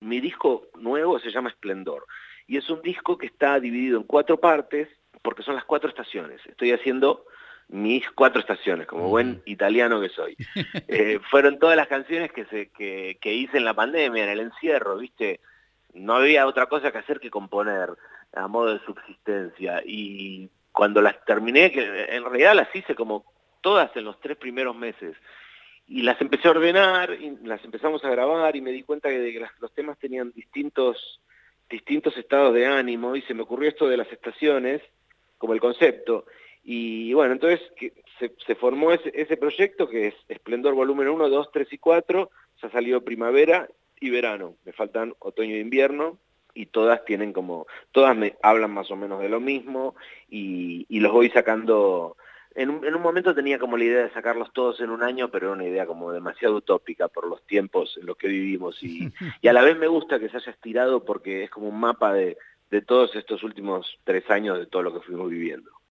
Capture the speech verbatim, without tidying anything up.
mi disco nuevo se llama Esplendor, y es un disco que está dividido en cuatro partes, porque son las cuatro estaciones. Estoy haciendo mis cuatro estaciones, como Uh-huh. buen italiano que soy. Eh, fueron todas las canciones que, se, que, que hice en la pandemia, en el encierro, ¿viste? No había otra cosa que hacer que componer a modo de subsistencia. Y cuando las terminé, que en realidad las hice como todas en los tres primeros meses, y las empecé a ordenar, y las empezamos a grabar, y me di cuenta que, de que las, los temas tenían distintos, distintos estados de ánimo, y se me ocurrió esto de las estaciones, como el concepto. Y bueno, entonces que se, se formó ese, ese proyecto que es Esplendor Volumen uno, dos, tres y cuatro, ya salió primavera y verano, me faltan otoño e invierno, y todas tienen como, todas me hablan más o menos de lo mismo, y, y los voy sacando. En un, en un momento tenía como la idea de sacarlos todos en un año, pero era una idea como demasiado utópica por los tiempos en los que vivimos, y, y a la vez me gusta que se haya estirado porque es como un mapa de, de todos estos últimos tres años de todo lo que fuimos viviendo.